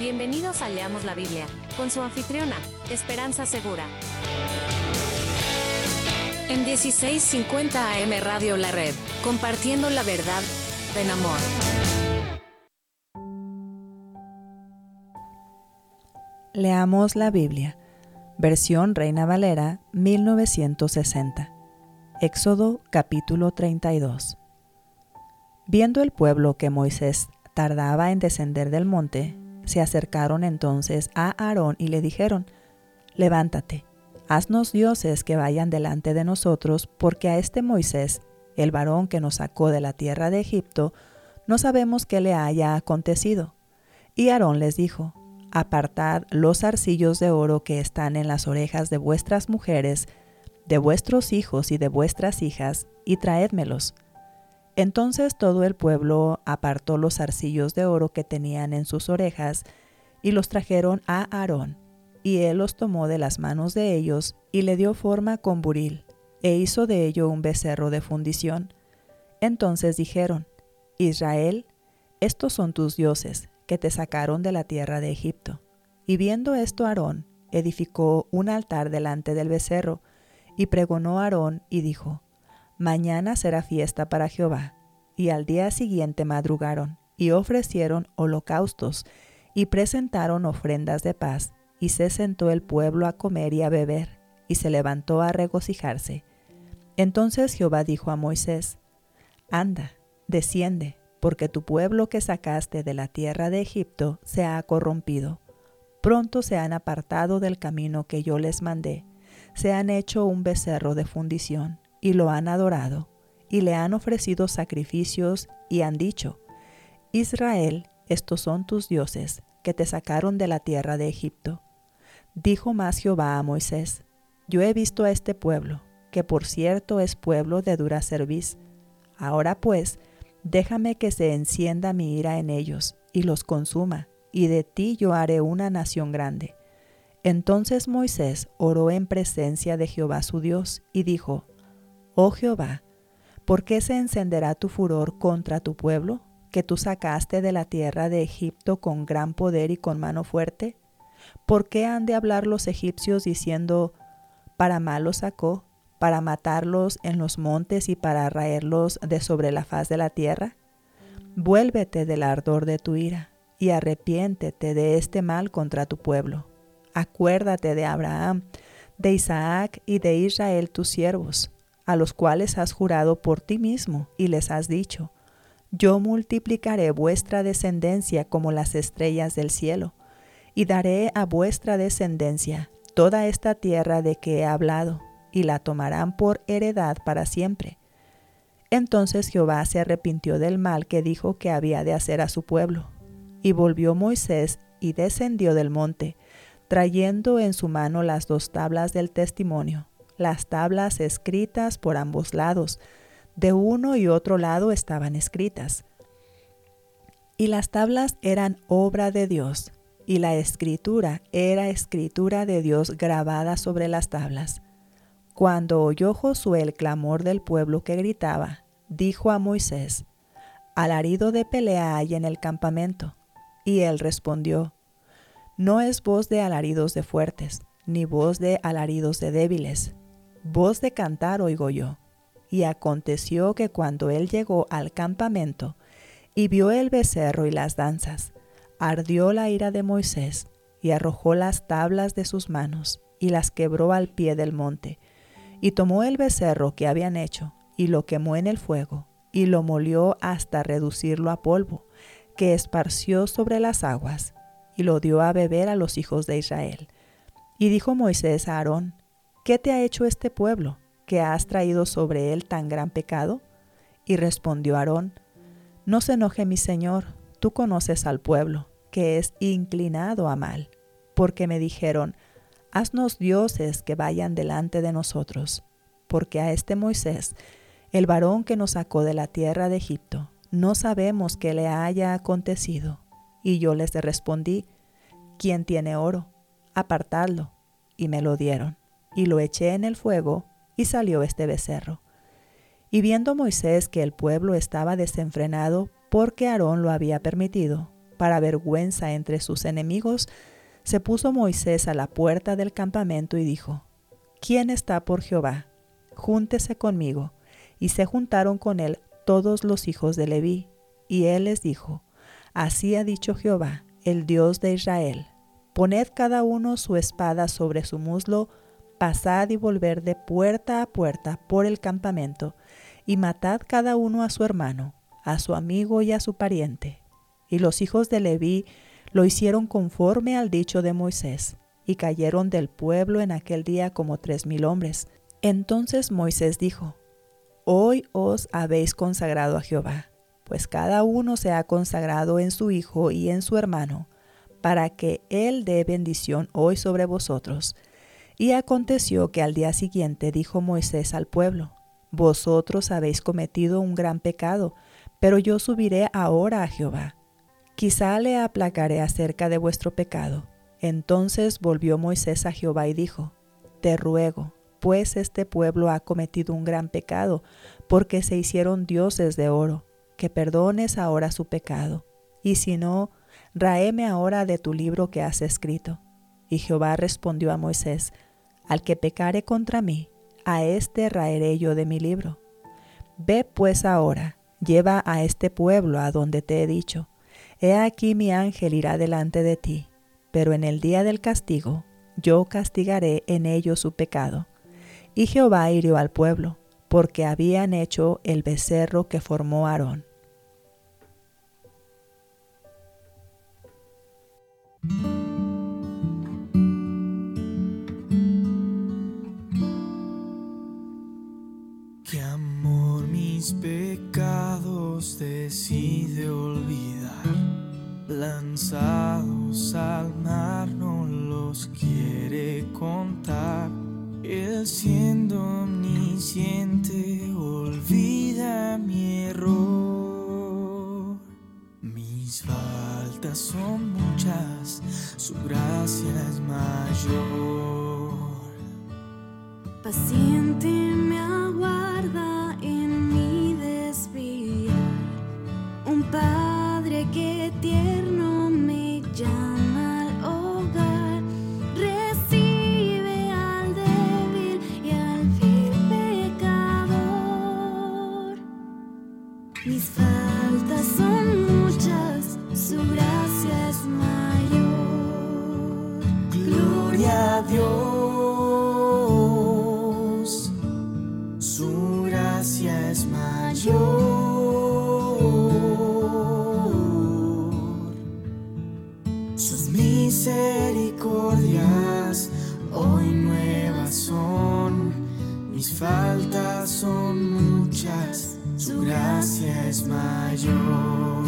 Bienvenidos a Leamos la Biblia, con su anfitriona, Esperanza Segura. En 1650 AM Radio La Red, compartiendo la verdad en amor. Leamos la Biblia, versión Reina Valera 1960. Éxodo capítulo 32. Viendo el pueblo que Moisés tardaba en descender del monte, se acercaron entonces a Aarón y le dijeron: Levántate, haznos dioses que vayan delante de nosotros, porque a este Moisés, el varón que nos sacó de la tierra de Egipto, no sabemos qué le haya acontecido. Y Aarón les dijo: Apartad los zarcillos de oro que están en las orejas de vuestras mujeres, de vuestros hijos y de vuestras hijas, y traédmelos. Entonces todo el pueblo apartó los zarcillos de oro que tenían en sus orejas, y los trajeron a Aarón, y él los tomó de las manos de ellos, y le dio forma con buril, e hizo de ello un becerro de fundición. Entonces dijeron: Israel, estos son tus dioses, que te sacaron de la tierra de Egipto. Y viendo esto Aarón, edificó un altar delante del becerro, y pregonó Aarón y dijo: Mañana será fiesta para Jehová. Y al día siguiente madrugaron, y ofrecieron holocaustos, y presentaron ofrendas de paz, y se sentó el pueblo a comer y a beber, y se levantó a regocijarse. Entonces Jehová dijo a Moisés: Anda, desciende, porque tu pueblo que sacaste de la tierra de Egipto se ha corrompido. Pronto se han apartado del camino que yo les mandé, se han hecho un becerro de fundición, y lo han adorado, y le han ofrecido sacrificios, y han dicho: Israel, estos son tus dioses, que te sacaron de la tierra de Egipto. Dijo más Jehová a Moisés: Yo he visto a este pueblo, que por cierto es pueblo de dura cerviz. Ahora pues, déjame que se encienda mi ira en ellos, y los consuma, y de ti yo haré una nación grande. Entonces Moisés oró en presencia de Jehová su Dios, y dijo: Oh Jehová, ¿por qué se encenderá tu furor contra tu pueblo, que tú sacaste de la tierra de Egipto con gran poder y con mano fuerte? ¿Por qué han de hablar los egipcios diciendo: para mal los sacó, para matarlos en los montes y para raerlos de sobre la faz de la tierra? Vuélvete del ardor de tu ira, y arrepiéntete de este mal contra tu pueblo. Acuérdate de Abraham, de Isaac y de Israel tus siervos, a los cuales has jurado por ti mismo, y les has dicho: Yo multiplicaré vuestra descendencia como las estrellas del cielo, y daré a vuestra descendencia toda esta tierra de que he hablado, y la tomarán por heredad para siempre. Entonces Jehová se arrepintió del mal que dijo que había de hacer a su pueblo. Y volvió Moisés y descendió del monte, trayendo en su mano las 2 tablas del testimonio, las tablas escritas por ambos lados, de uno y otro lado estaban escritas. Y las tablas eran obra de Dios, y la escritura era escritura de Dios grabada sobre las tablas. Cuando oyó Josué el clamor del pueblo que gritaba, dijo a Moisés: Alarido de pelea hay en el campamento. Y él respondió: No es voz de alaridos de fuertes, ni voz de alaridos de débiles. Voz de cantar oigo yo. Y aconteció que cuando él llegó al campamento y vio el becerro y las danzas, ardió la ira de Moisés, y arrojó las tablas de sus manos, y las quebró al pie del monte. Y tomó el becerro que habían hecho, y lo quemó en el fuego, y lo molió hasta reducirlo a polvo, que esparció sobre las aguas, y lo dio a beber a los hijos de Israel. Y dijo Moisés a Aarón: ¿Qué te ha hecho este pueblo, que has traído sobre él tan gran pecado? Y respondió Aarón: No se enoje mi señor, tú conoces al pueblo, que es inclinado a mal, porque me dijeron: Haznos dioses que vayan delante de nosotros, porque a este Moisés, el varón que nos sacó de la tierra de Egipto, no sabemos qué le haya acontecido. Y yo les respondí: ¿Quién tiene oro? Apartadlo. Y me lo dieron, y lo eché en el fuego, y salió este becerro. Y viendo Moisés que el pueblo estaba desenfrenado, porque Aarón lo había permitido, para vergüenza entre sus enemigos, se puso Moisés a la puerta del campamento y dijo: ¿Quién está por Jehová? Júntese conmigo. Y se juntaron con él todos los hijos de Leví. Y él les dijo: Así ha dicho Jehová, el Dios de Israel: Poned cada uno su espada sobre su muslo, pasad y volved de puerta a puerta por el campamento, y matad cada uno a su hermano, a su amigo y a su pariente. Y los hijos de Leví lo hicieron conforme al dicho de Moisés, y cayeron del pueblo en aquel día como 3,000 hombres. Entonces Moisés dijo: Hoy os habéis consagrado a Jehová, pues cada uno se ha consagrado en su hijo y en su hermano, para que él dé bendición hoy sobre vosotros. Y aconteció que al día siguiente dijo Moisés al pueblo: Vosotros habéis cometido un gran pecado, pero yo subiré ahora a Jehová. Quizá le aplacaré acerca de vuestro pecado. Entonces volvió Moisés a Jehová y dijo: Te ruego, pues este pueblo ha cometido un gran pecado, porque se hicieron dioses de oro, que perdones ahora su pecado. Y si no, ráeme ahora de tu libro que has escrito. Y Jehová respondió a Moisés: Al que pecare contra mí, a éste raeré yo de mi libro. Ve pues ahora, lleva a este pueblo a donde te he dicho. He aquí mi ángel irá delante de ti, pero en el día del castigo yo castigaré en ellos su pecado. Y Jehová hirió al pueblo, porque habían hecho el becerro que formó Aarón. Qué amor mis pecados decide olvidar, lanzados al mar no los quiere contar. Él siendo omnisciente olvida mi error. Mis faltas son muchas, su gracia es mayor. Paciente me aguarda en mi desviar, un padre que tierno me llama al hogar, recibe al débil y al vil pecador. Mis faltas son muchas, su gracia es mayor. Gloria a Dios. Su gracia es mayor. Sus misericordias hoy nuevas son. Mis faltas son muchas, su gracia es mayor.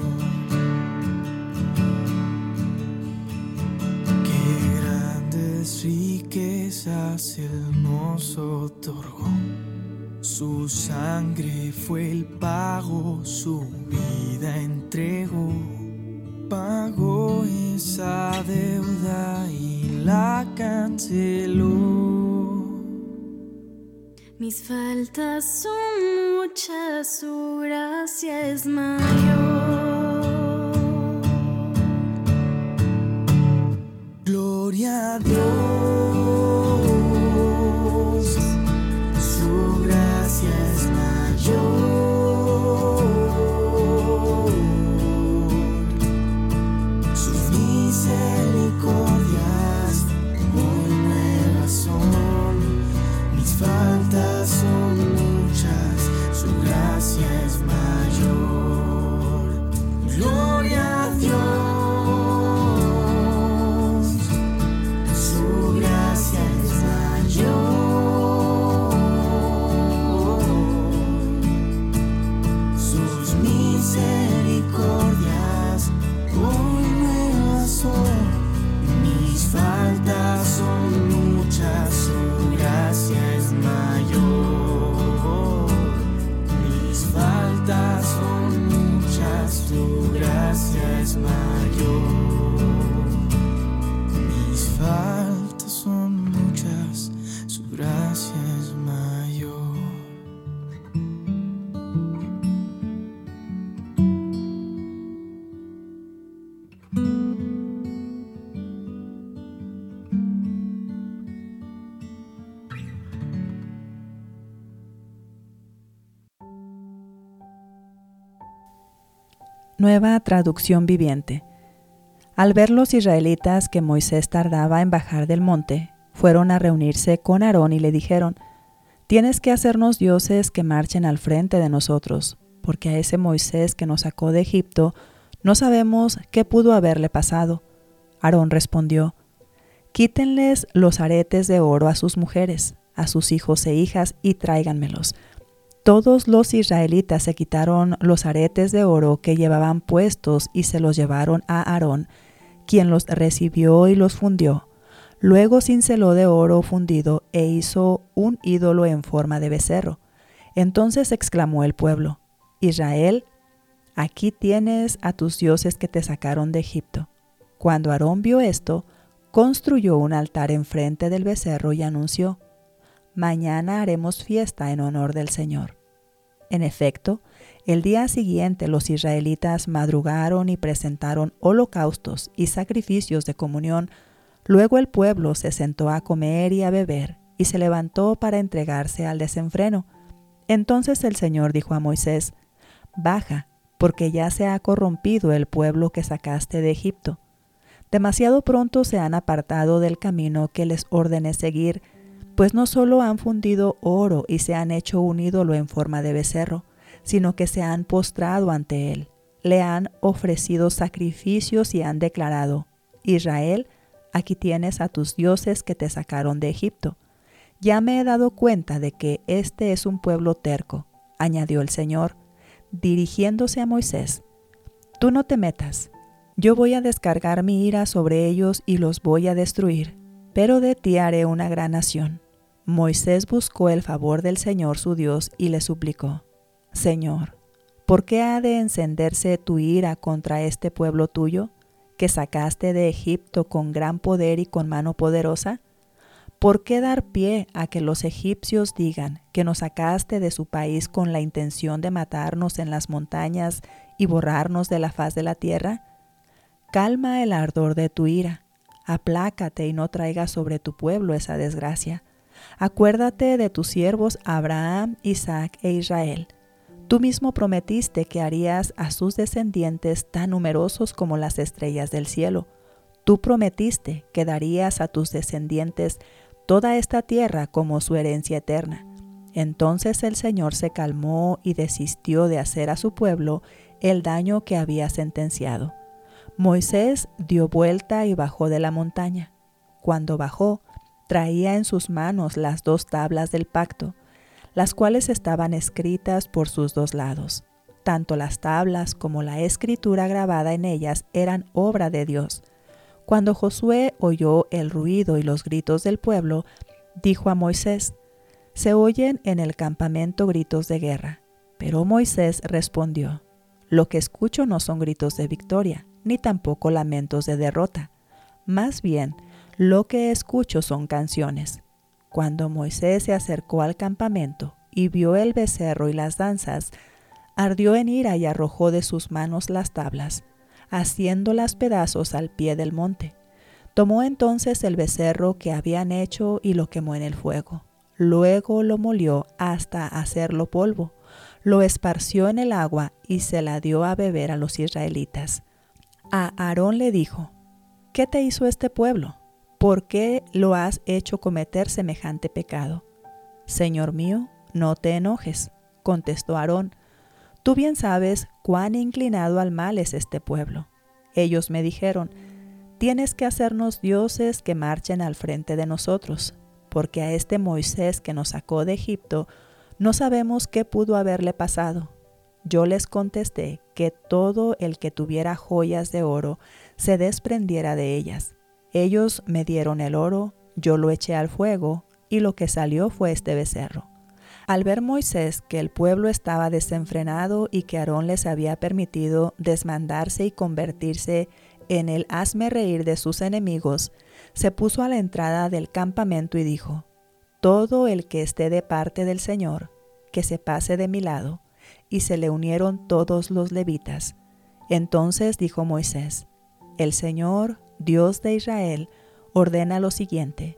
Qué grandes riquezas Él nos otorgó. Su sangre fue el pago, su vida entregó. Pagó esa deuda y la canceló. Mis faltas son muchas, su gracia es mayor. Gloria a Dios. Su gracia es mayor. Sus misericordias muy nuevas son. Mis faltas son muchas, su gracia es mayor. Gloria a Dios. Su gracia es mayor. Sus misericordias muy nuevas son. Mis faltas son muchas, su gracia es mayor. Mis faltas son muchas, su gracia es mayor. Mis faltas son muchas, su gracia es mayor. Nueva traducción viviente. Al ver los israelitas que Moisés tardaba en bajar del monte, fueron a reunirse con Aarón y le dijeron: «Tienes que hacernos dioses que marchen al frente de nosotros, porque a ese Moisés que nos sacó de Egipto no sabemos qué pudo haberle pasado». Aarón respondió: «Quítenles los aretes de oro a sus mujeres, a sus hijos e hijas, y tráiganmelos». Todos los israelitas se quitaron los aretes de oro que llevaban puestos y se los llevaron a Aarón, quien los recibió y los fundió. Luego cinceló de oro fundido e hizo un ídolo en forma de becerro. Entonces exclamó el pueblo: «Israel, aquí tienes a tus dioses que te sacaron de Egipto». Cuando Aarón vio esto, construyó un altar enfrente del becerro y anunció: «Mañana haremos fiesta en honor del Señor». En efecto, el día siguiente los israelitas madrugaron y presentaron holocaustos y sacrificios de comunión. Luego el pueblo se sentó a comer y a beber, y se levantó para entregarse al desenfreno. Entonces el Señor dijo a Moisés: «Baja, porque ya se ha corrompido el pueblo que sacaste de Egipto. Demasiado pronto se han apartado del camino que les ordené seguir, pues no solo han fundido oro y se han hecho un ídolo en forma de becerro, sino que se han postrado ante él, le han ofrecido sacrificios y han declarado: Israel, aquí tienes a tus dioses que te sacaron de Egipto. Ya me he dado cuenta de que este es un pueblo terco», añadió el Señor, dirigiéndose a Moisés. «Tú no te metas. Yo voy a descargar mi ira sobre ellos y los voy a destruir, pero de ti haré una gran nación». Moisés buscó el favor del Señor su Dios y le suplicó: «Señor, ¿por qué ha de encenderse tu ira contra este pueblo tuyo, que sacaste de Egipto con gran poder y con mano poderosa? ¿Por qué dar pie a que los egipcios digan que nos sacaste de su país con la intención de matarnos en las montañas y borrarnos de la faz de la tierra? Calma el ardor de tu ira, aplácate y no traigas sobre tu pueblo esa desgracia. Acuérdate de tus siervos Abraham, Isaac e Israel. Tú mismo prometiste que harías a sus descendientes tan numerosos como las estrellas del cielo. Tú prometiste que darías a tus descendientes toda esta tierra como su herencia eterna». Entonces el Señor se calmó y desistió de hacer a su pueblo el daño que había sentenciado. Moisés dio vuelta y bajó de la montaña. Cuando bajó, traía en sus manos las 2 tablas del pacto, las cuales estaban escritas por sus 2 lados. Tanto las tablas como la escritura grabada en ellas eran obra de Dios. Cuando Josué oyó el ruido y los gritos del pueblo, dijo a Moisés: «Se oyen en el campamento gritos de guerra». Pero Moisés respondió: «Lo que escucho no son gritos de victoria, ni tampoco lamentos de derrota. Más bien, lo que escucho son canciones». Cuando Moisés se acercó al campamento y vio el becerro y las danzas, ardió en ira y arrojó de sus manos las tablas, haciéndolas pedazos al pie del monte. Tomó entonces el becerro que habían hecho y lo quemó en el fuego. Luego lo molió hasta hacerlo polvo, lo esparció en el agua y se la dio a beber a los israelitas. A Aarón le dijo: «¿Qué te hizo este pueblo? ¿Por qué lo has hecho cometer semejante pecado?». «Señor mío, no te enojes», contestó Aarón. «Tú bien sabes cuán inclinado al mal es este pueblo. Ellos me dijeron: tienes que hacernos dioses que marchen al frente de nosotros, porque a este Moisés que nos sacó de Egipto no sabemos qué pudo haberle pasado». Yo les contesté que todo el que tuviera joyas de oro se desprendiera de ellas. Ellos me dieron el oro, yo lo eché al fuego, y lo que salió fue este becerro. Al ver Moisés que el pueblo estaba desenfrenado y que Aarón les había permitido desmandarse y convertirse en el hazmerreír de sus enemigos, se puso a la entrada del campamento y dijo: «Todo el que esté de parte del Señor, que se pase de mi lado». Y se le unieron todos los levitas. Entonces dijo Moisés: «El Señor, Dios de Israel, ordena lo siguiente: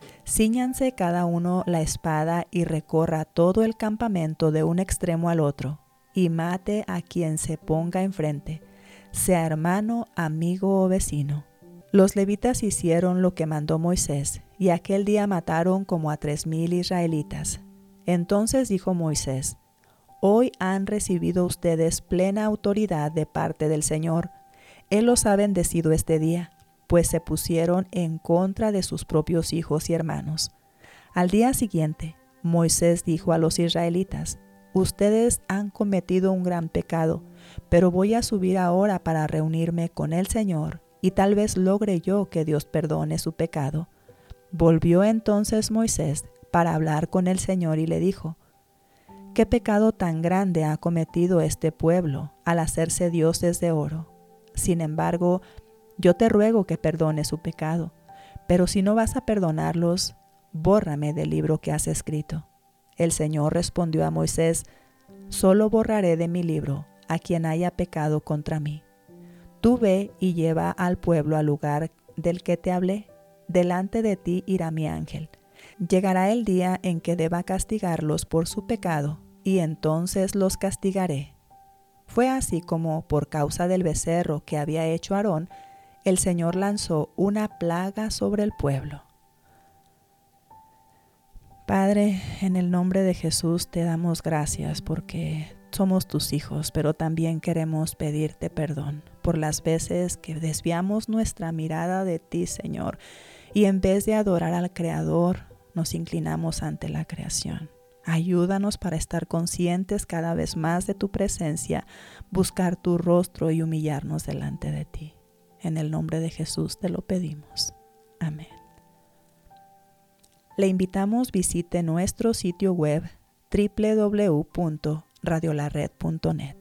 cíñanse cada uno la espada y recorra todo el campamento de un extremo al otro, y mate a quien se ponga enfrente, sea hermano, amigo o vecino. Los levitas hicieron lo que mandó Moisés, y aquel día mataron como a 3,000 israelitas. Entonces dijo Moisés: Hoy han recibido ustedes plena autoridad de parte del Señor. Él los ha bendecido este día, pues se pusieron en contra de sus propios hijos y hermanos. Al día siguiente, Moisés dijo a los israelitas: Ustedes han cometido un gran pecado, pero voy a subir ahora para reunirme con el Señor, y tal vez logre yo que Dios perdone su pecado. Volvió entonces Moisés para hablar con el Señor y le dijo: ¿Qué pecado tan grande ha cometido este pueblo al hacerse dioses de oro? Sin embargo, yo te ruego que perdones su pecado, pero si no vas a perdonarlos, bórrame del libro que has escrito. El Señor respondió a Moisés: Solo borraré de mi libro a quien haya pecado contra mí. Tú ve y lleva al pueblo al lugar del que te hablé. Delante de ti irá mi ángel. Llegará el día en que deba castigarlos por su pecado, y entonces los castigaré. Fue así como, por causa del becerro que había hecho Aarón, el Señor lanzó una plaga sobre el pueblo. Padre, en el nombre de Jesús te damos gracias porque somos tus hijos, pero también queremos pedirte perdón por las veces que desviamos nuestra mirada de ti, Señor, y en vez de adorar al Creador, nos inclinamos ante la creación. Ayúdanos para estar conscientes cada vez más de tu presencia, buscar tu rostro y humillarnos delante de ti. En el nombre de Jesús te lo pedimos. Amén. Le invitamos visite nuestro sitio web www.radiolared.net.